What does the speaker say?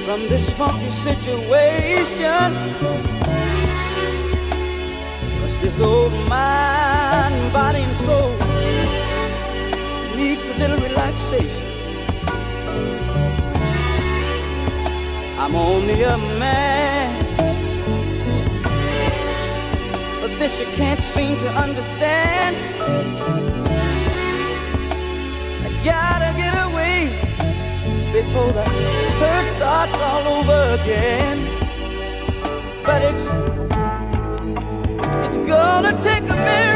from this funky situation. 'Cause this old mind, body and soul needs a little relaxation. I'm only a man, but this you can't seem to understand. I gotta get away before the hurt starts all over again. But it's gonna take a minute